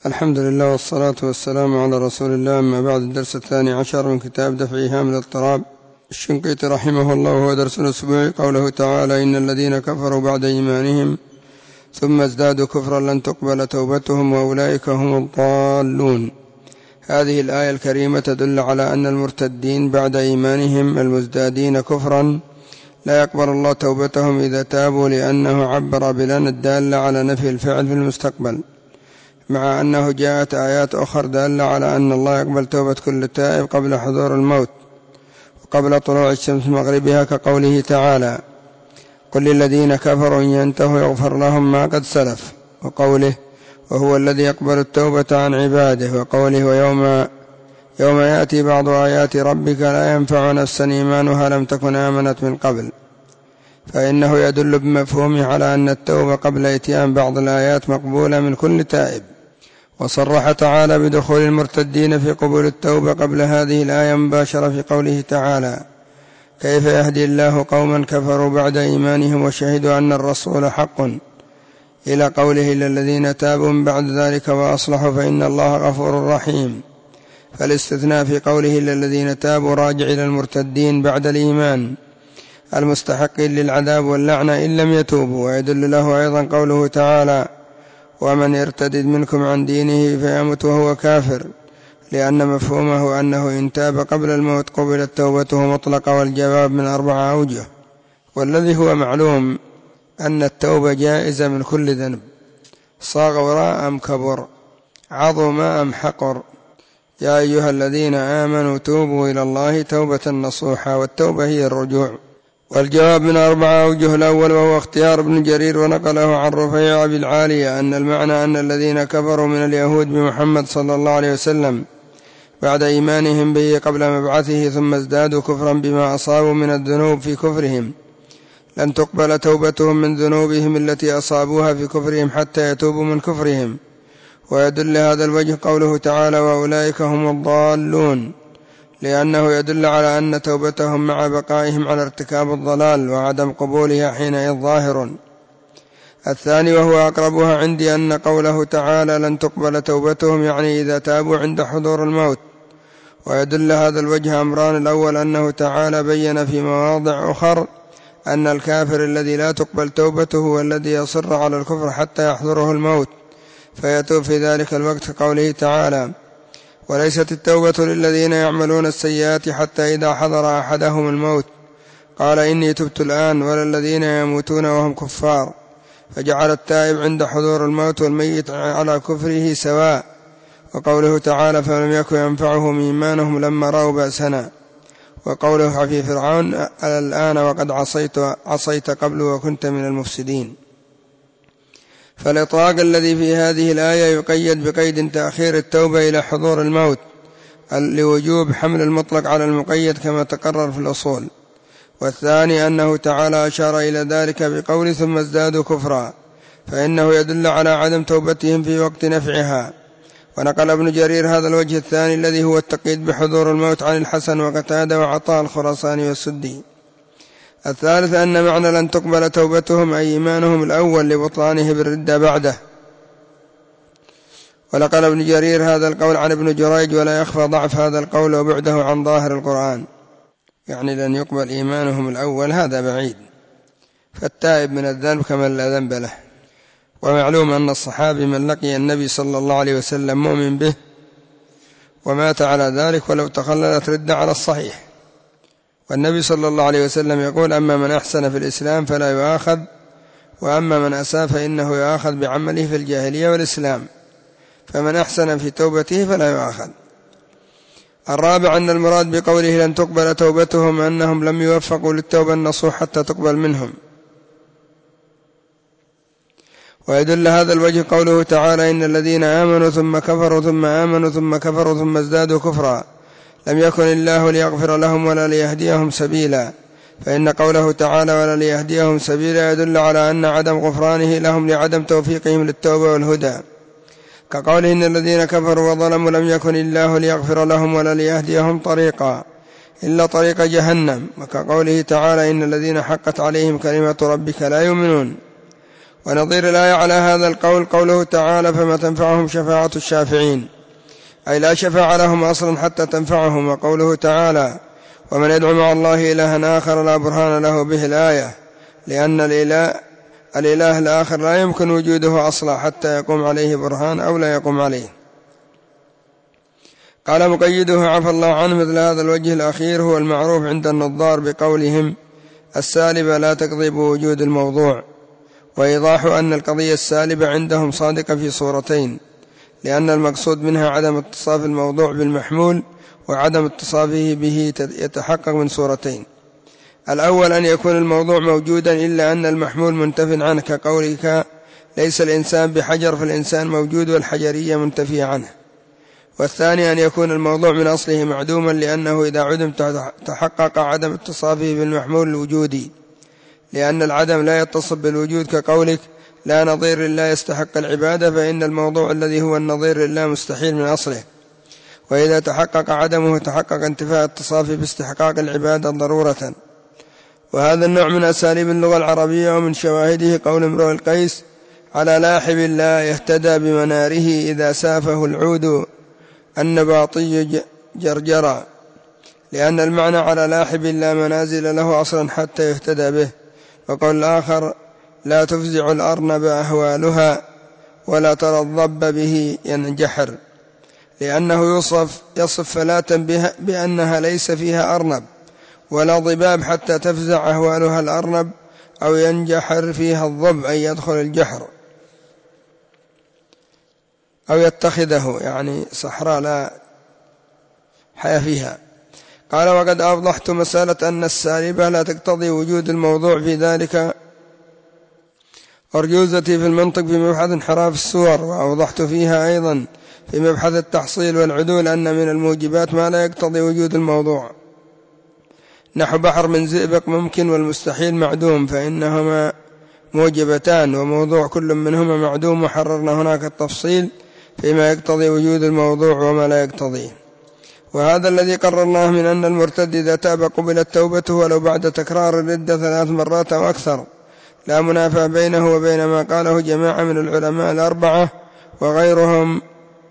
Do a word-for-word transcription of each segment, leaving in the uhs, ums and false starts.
الحمد لله والصلاة والسلام على رسول الله. أما بعد، الدرس الثاني عشر من كتاب دفع إيهام الاضطراب. الشنقيطي رحمه الله هو درس الأسبوع. قوله تعالى: إن الذين كفروا بعد إيمانهم ثم ازدادوا كفرا لن تقبل توبتهم وأولئك هم الضالون. هذه الآية الكريمة تدل على أن المرتدين بعد إيمانهم المزدادين كفرا لا يقبل الله توبتهم إذا تابوا، لأنه عبر بلن الدالة على نفي الفعل في المستقبل، مع أنه جاءت آيات أخرى دالة على أن الله يقبل توبة كل تائب قبل حضور الموت وقبل طلوع الشمس مغربها، كقوله تعالى: قل للذين كفروا إن ينتهوا يغفر لهم ما قد سلف، وقوله: وهو الذي يقبل التوبة عن عباده، وقوله: ويوم يوم يأتي بعض آيات ربك لا ينفع نفسا إيمانها لم تكن آمنت من قبل. فإنه يدل بمفهومه على أن التوبة قبل إتيان بعض الآيات مقبولة من كل تائب. وصرح تعالى بدخول المرتدين في قبول التوبة قبل هذه الآية مباشرة في قوله تعالى: كيف يهدي الله قوما كفروا بعد إيمانهم وشهدوا أن الرسول حق، إلى قوله: إلا الذين تابوا من بعد ذلك وأصلحوا فإن الله غفور رحيم. فالاستثناء في قوله إلا الذين تابوا راجع إلى المرتدين بعد الإيمان المستحقين للعذاب واللعنة إن لم يتوبوا. ويدل له أيضا قوله تعالى: ومن يرتد منكم عن دينه فيمت وهو كافر، لأن مفهومه أنه إن تاب قبل الموت قبلت توبته مطلقة، والجواب من أربعة أوجه. والذي هو معلوم أن التوبة جائزة من كل ذنب، صغر أم كبر، عظم أم حقر. يا أيها الذين آمنوا توبوا إلى الله توبة نصوحا، والتوبة هي الرجوع. والجواب من أربعة أوجه. الأول وهو اختيار ابن جرير ونقله عن رفيع بالعالية أن المعنى أن الذين كفروا من اليهود بمحمد صلى الله عليه وسلم بعد إيمانهم به قبل مبعثه ثم ازدادوا كفرا بما أصابوا من الذنوب في كفرهم لن تقبل توبتهم من ذنوبهم التي أصابوها في كفرهم حتى يتوبوا من كفرهم. ويدل هذا الوجه قوله تعالى: وأولئك هم الضالون، لأنه يدل على أن توبتهم مع بقائهم على ارتكاب الضلال وعدم قبولها حينئذ ظاهر. الثاني وهو أقربها عندي أن قوله تعالى لن تقبل توبتهم يعني إذا تابوا عند حضور الموت. ويدل هذا الوجه أمران: الأول أنه تعالى بين في مواضع أخر أن الكافر الذي لا تقبل توبته هو الذي يصر على الكفر حتى يحضره الموت فيتوب في ذلك الوقت، قوله تعالى: وليست التوبة للذين يعملون السيئات حتى إذا حضر أحدهم الموت قال إني تبت الآن، ولا الذين يموتون وهم كفار، فجعل التائب عند حضور الموت والميت على كفره سواء. وقوله تعالى: فلم يكن ينفعهم إيمانهم لما رأوا بأسنا. وقوله في فرعون: الآن وقد عصيت, عصيت قبل وكنت من المفسدين. فالإطلاق الذي في هذه الآية يقيد بقيد تأخير التوبة إلى حضور الموت لوجوب حمل المطلق على المقيد كما تقرر في الأصول. والثاني أنه تعالى أشار إلى ذلك بقول ثم ازدادوا كفرا، فإنه يدل على عدم توبتهم في وقت نفعها. ونقل ابن جرير هذا الوجه الثاني الذي هو التقييد بحضور الموت عن الحسن وقتادة وعطاء الخراساني والسدي. الثالث أن معنى لن تقبل توبتهم أي إيمانهم الأول لبطلانه بالردة بعده. ونقل ابن جرير هذا القول عن ابن جريج، ولا يخفى ضعف هذا القول وبعده عن ظاهر القرآن، يعني لن يقبل إيمانهم الأول هذا بعيد، فالتائب من الذنب كمن لا ذنب له. ومعلوم أن الصحابي من لقي النبي صلى الله عليه وسلم مؤمن به ومات على ذلك ولو تخللت ردة على الصحيح. والنبي صلى الله عليه وسلم يقول: أما من أحسن في الإسلام فلا يؤاخذ، وأما من أساء فإنه يؤاخذ بعمله في الجاهلية والإسلام، فمن أحسن في توبته فلا يؤاخذ. الرابع أن المراد بقوله لن تقبل توبتهم أنهم لم يوفقوا للتوبة النصوح حتى تقبل منهم. ويدل هذا الوجه قوله تعالى: إن الذين آمنوا ثم كفروا ثم آمنوا ثم كفروا ثم ازدادوا كفرا لم يكن الله ليغفر لهم ولا ليهديهم سبيلا. فإن قوله تعالى ولا ليهديهم سبيلا يدل على أن عدم غفرانه لهم لعدم توفيقهم للتوبة والهدى، كقوله إن الذين كفروا وظلموا لم يكن الله ليغفر لهم ولا ليهديهم طريقا إلا طريق جهنم، وكقوله تعالى إن الذين حقت عليهم كلمة ربك لا يؤمنون. ونظير الآية على هذا القول قوله تعالى فما تنفعهم شفاعة الشافعين، أي لا شفاعة لهم أصلا حتى تنفعهم. وقوله تعالى ومن يدعو مع الله إلها آخر لا برهان له به الآية، لأن الإله, الإله الآخر لا يمكن وجوده أصلا حتى يقوم عليه برهان أو لا يقوم عليه. قال مقيده عفى الله عنه مثل هذا الوجه الأخير هو المعروف عند النظار بقولهم السالبة لا تقضي بوجود الموضوع، وإيضاح أن القضية السالبة عندهم صادقة في صورتين، لأن المقصود منها عدم اتصاف الموضوع بالمحمول، وعدم اتصافه به يتحقق من صورتين: الأول أن يكون الموضوع موجودا إلا أن المحمول منتف عنه، كقولك ليس الإنسان بحجر فالإنسان موجود والحجرية منتفية عنه. والثاني أن يكون الموضوع من أصله معدوما، لأنه إذا عدم تحقق عدم اتصافه بالمحمول الوجودي، لأن العدم لا يتصف بالوجود، كقولك لا نظير لله يستحق العبادة، فإن الموضوع الذي هو النظير لله مستحيل من أصله، وإذا تحقق عدمه تحقق انتفاء اتصافه باستحقاق العبادة ضرورة. وهذا النوع من أساليب اللغة العربية، ومن شواهده قول امرؤ القيس على لاحب لا يهتدى بمناره إذا سافه العود النباطي جرجرا، لأن المعنى على لاحب لا منازل له أصلا حتى يهتدى به. وقول الآخر لا تفزع الأرنب أهوالها ولا ترى الضب به ينجحر، لأنه يوصف يصف فلاة بأنها ليس فيها أرنب ولا ضباب حتى تفزع أهوالها الأرنب، أو ينجحر فيها الضب أي يدخل الجحر أو يتخذه، يعني صحراء لا حياة فيها. قال وقد أوضحت مسألة أن السالبة لا تقتضي وجود الموضوع في ذلك أرجوزتي في المنطق في مبحث انحراف الصور، وأوضحت فيها أيضا في مبحث التحصيل والعدول أن من الموجبات ما لا يقتضي وجود الموضوع، نحو بحر من زئبق ممكن والمستحيل معدوم، فإنهما موجبتان وموضوع كل منهما معدوم، وحررنا هناك التفصيل فيما يقتضي وجود الموضوع وما لا يقتضيه. وهذا الذي قررناه من أن المرتد إذا تاب قبلت توبته ولو بعد تكرار الردة ثلاث مرات أو أكثر، لا منافى بينه وبين ما قاله جماعة من العلماء الأربعة وغيرهم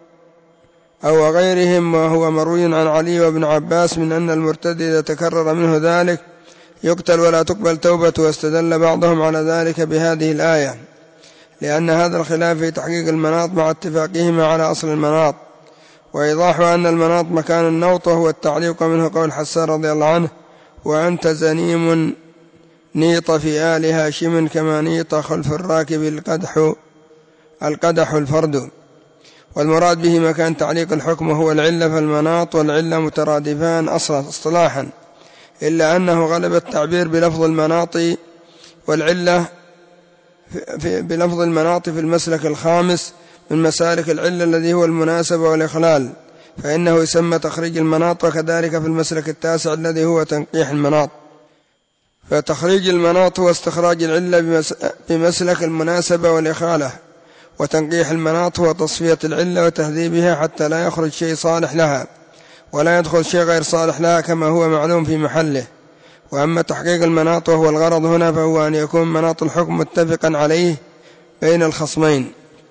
أو غيرهم، وهو مروي عن علي وابن عباس من أن المرتد إذا تكرر منه ذلك يقتل ولا تقبل توبته. واستدل بعضهم على ذلك بهذه الآية، لأن هذا الخلاف في تحقيق المناط مع اتفاقهما على أصل المناط. وإيضاح أن المناط مكان النوط، وهو التعليق منه قول حسان رضي الله عنه وأنت زنيم نيط في آل هاشم كما نيط خلف الراكب القدح القدح الفرد. والمراد به مكان تعليق الحكم وهو العلة، فالمناط والعلة مترادفان أصلا اصطلاحا، إلا أنه غلب التعبير بلفظ المناط والعلة في بلفظ المناط في المسلك الخامس من مسالك العلة الذي هو المناسبة والإخلال، فإنه يسمى تخريج المناط، وكذلك في المسلك التاسع الذي هو تنقيح المناط. فتخريج المناط هو استخراج العلة بمسلك المناسبة والإخالة، وتنقيح المناط هو تصفية العلة وتهذيبها حتى لا يخرج شيء صالح لها ولا يدخل شيء غير صالح لها كما هو معلوم في محله. وأما تحقيق المناط وهو الغرض هنا فهو أن يكون مناط الحكم متفقا عليه بين الخصمين،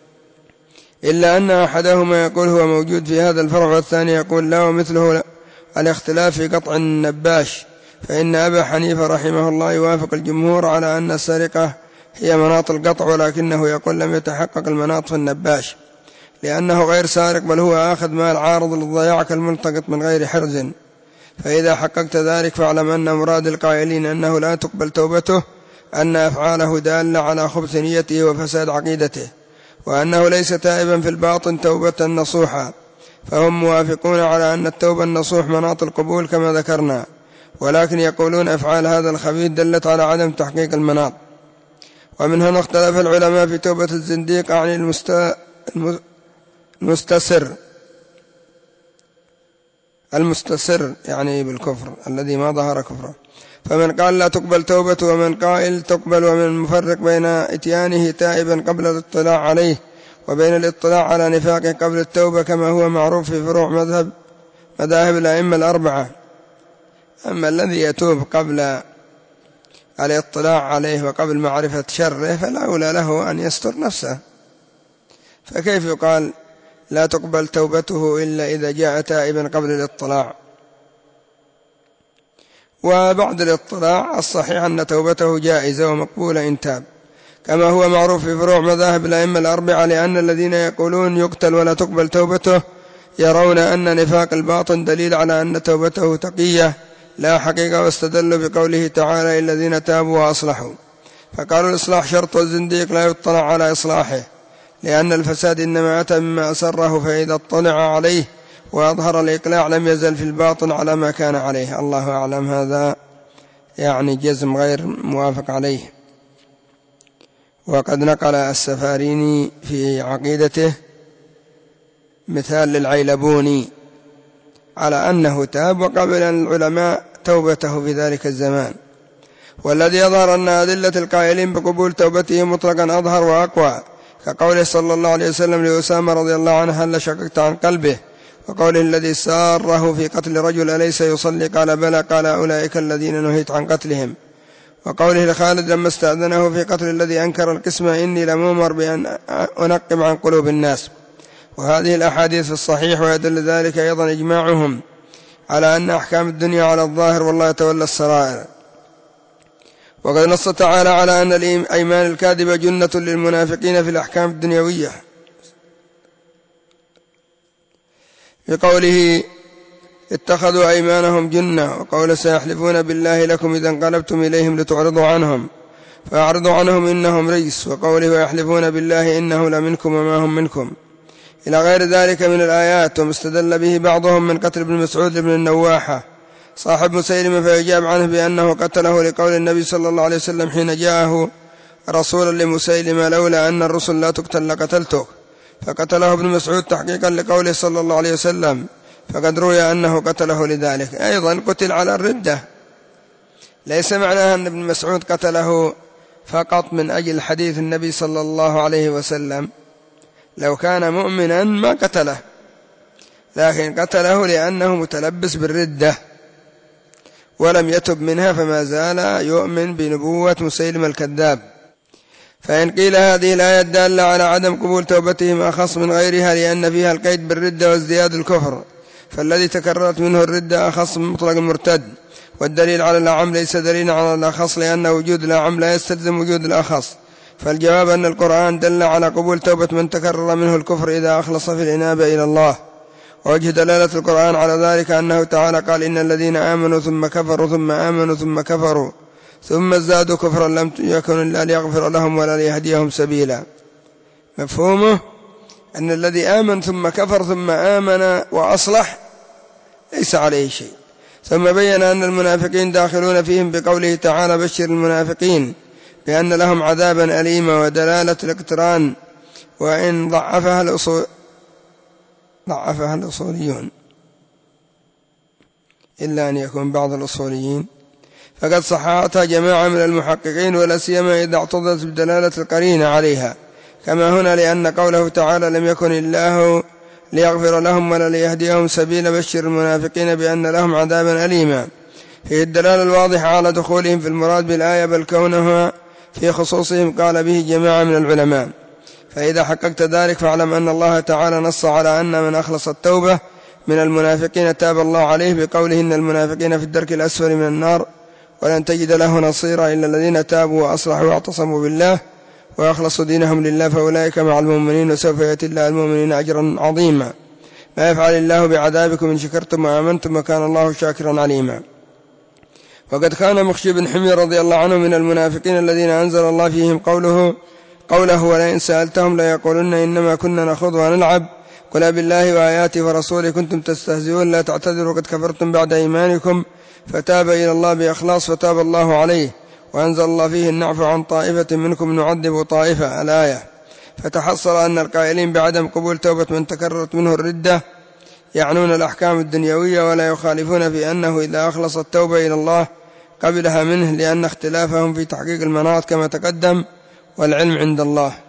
إلا أن أحدهما يقول هو موجود في هذا الفرع والثاني يقول لا، ومثله الاختلاف في قطع النباش، فإن أبا حنيفة رحمه الله يوافق الجمهور على أن السرقة هي مناط القطع، ولكنه يقول لم يتحقق المناط في النباش لأنه غير سارق بل هو آخذ مال عارض للضياع كالملتقط من غير حرز. فإذا حققت ذلك فاعلم أن مراد القائلين أنه لا تقبل توبته أن أفعاله دالة على خبث نيته وفساد عقيدته، وأنه ليس تائبا في الباطن توبة نصوحا، فهم موافقون على أن التوبة النصوح مناط القبول كما ذكرنا، ولكن يقولون أفعال هذا الخبيث دلت على عدم تحقيق المناط. ومن هنا اختلف العلماء في توبة الزنديق عن المست... المستسر المستسر يعني بالكفر الذي ما ظهر كفره، فمن قال لا تقبل توبته ومن قائل تقبل، ومن مفرق بين اتيانه تائبا قبل الاطلاع عليه وبين الاطلاع على نفاقه قبل التوبة كما هو معروف في فروع مذهب مذاهب الأئمة الأربعة. أما الذي يتوب قبل الاطلاع عليه وقبل معرفة شره فالأولى له أن يستر نفسه، فكيف يقال لا تقبل توبته إلا إذا جاء تائبا قبل الاطلاع؟ وبعد الاطلاع الصحيح أن توبته جائزة ومقبولة إن تاب، كما هو معروف في فروع مذاهب الأئمة الأربعة، لأن الذين يقولون يقتل ولا تقبل توبته يرون أن نفاق الباطن دليل على أن توبته تقية لا حقيقة، واستدلوا بقوله تعالى الذين تابوا وأصلحوا، فقالوا الإصلاح شرط والزنديق لا يطلع على إصلاحه، لأن الفساد إنما أتى مما أسره، فإذا اطلع عليه وأظهر الإقلاع لم يزل في الباطن على ما كان عليه. الله أعلم. هذا يعني جزم غير موافق عليه. وقد نقل السفاريني في عقيدته مثال للعيلبوني على أنه تاب وقبل العلماء توبته في ذلك الزمان، والذي يظهر أن أدلة القائلين بقبول توبته مطلقا أظهر وأقوى، كقوله صلى الله عليه وسلم لأسامة رضي الله عنه هل شققت عن قلبه، وقوله الذي ساره في قتل رجل أليس يصلي قال بلى قال أولئك الذين نهيت عن قتلهم، وقوله لخالد لما استأذنه في قتل الذي أنكر القسمة إني لمؤمر بأن أنقب عن قلوب الناس. وهذه الأحاديث الصحيح، ويدل ذلك أيضا إجماعهم على أن أحكام الدنيا على الظاهر والله يتولى السرائر. وقد نص تعالى على أن الأيمان الكاذبة جنة للمنافقين في الأحكام الدنيوية بقوله اتخذوا أيمانهم جنة، وقول سيحلفون بالله لكم إذا انقلبتم إليهم لتعرضوا عنهم فأعرضوا عنهم إنهم رجس، وقوله ويحلفون بالله إنه لمنكم وما هم منكم، إلى غير ذلك من الآيات. ومستدل به بعضهم من قتل ابن مسعود بن النواحة صاحب مسيلمة فيجاب عنه بأنه قتله لقول النبي صلى الله عليه وسلم حين جاءه رسولا لمسيلمة لولا أن الرسل لا تقتل لقتلته، فقتله ابن مسعود تحقيقا لقوله صلى الله عليه وسلم، فقد روي أنه قتله لذلك. أيضا قتل على الردة، ليس معناها أن ابن مسعود قتله فقط من أجل حديث النبي صلى الله عليه وسلم، لو كان مؤمنا ما قتله، لكن قتله لأنه متلبس بالردة ولم يتب منها، فما زال يؤمن بنبوة مسيلمة الكذاب. فإن قيل هذه الآية دالة على عدم قبول توبتهم أخص من غيرها لأن فيها القيد بالردة وازدياد الكفر، فالذي تكررت منه الردة أخص من مطلق المرتد، والدليل على الأعم ليس دليلا على الأخص، لأن وجود الأعم لا يستلزم وجود الأخص. فالجواب أن القرآن دل على قبول توبة من تكرر منه الكفر إذا أخلص في الإنابة إلى الله. ووجه دلالة القرآن على ذلك أنه تعالى قال إن الذين آمنوا ثم كفروا ثم آمنوا ثم كفروا ثم ازدادوا كفرا لم يكن إلا ليغفر لهم ولا ليهديهم سبيلا. مفهومه أن الذي آمن ثم كفر ثم آمن وأصلح ليس عليه شيء. ثم بين أن المنافقين داخلون فيهم بقوله تعالى بشر المنافقين بأن لهم عذابا أليما، ودلالة الاقتران وإن ضعفها الأصول ضعفها الأصوليون إلا أن يكون بعض الأصوليين، فقد صححتها جماعة من المحققين ولا سيما إذا اعتضت بدلالة القرينة عليها، كما هنا لأن قوله تعالى لم يكن الله ليغفر لهم ولا ليهديهم سبيلا بشر المنافقين بأن لهم عذابا أليما، فيه الدلالة الواضحة على دخولهم في المراد بالآية بل كونها في خصوصهم قال به جماعة من العلماء. فإذا حققت ذلك فاعلم أن الله تعالى نص على أن من أخلص التوبة من المنافقين تاب الله عليه بقوله إن المنافقين في الدرك الأسفل من النار ولن تجد له نصيرا إلا الذين تابوا وأصلحوا واعتصموا بالله وأخلصوا دينهم لله فأولئك مع المؤمنين وسوف يأتي الله المؤمنين أجرا عظيما. ما يفعل الله بعذابكم إن شكرتم وآمنتم وكان الله شاكرا عليما. وقد كان مخشي بن حمير رضي الله عنه من المنافقين الذين أنزل الله فيهم قوله قوله ولئن سألتهم ليقولن إنما كنا نخوض ونلعب قل بالله وآياته ورسوله كنتم تستهزئون لا تعتذروا قد كفرتم بعد إيمانكم فتاب إلى الله بإخلاص فتاب الله عليه وأنزل الله فيه النعف عن طائفة منكم نعذب طائفة الآية. فتحصل أن القائلين بعدم قبول توبة من تكررت منه الردة يعنون الأحكام الدنيوية ولا يخالفون في أنه إذا أخلص التوبة إلى الله قبلها منه، لأن اختلافهم في تحقيق المناط كما تقدم والعلم عند الله.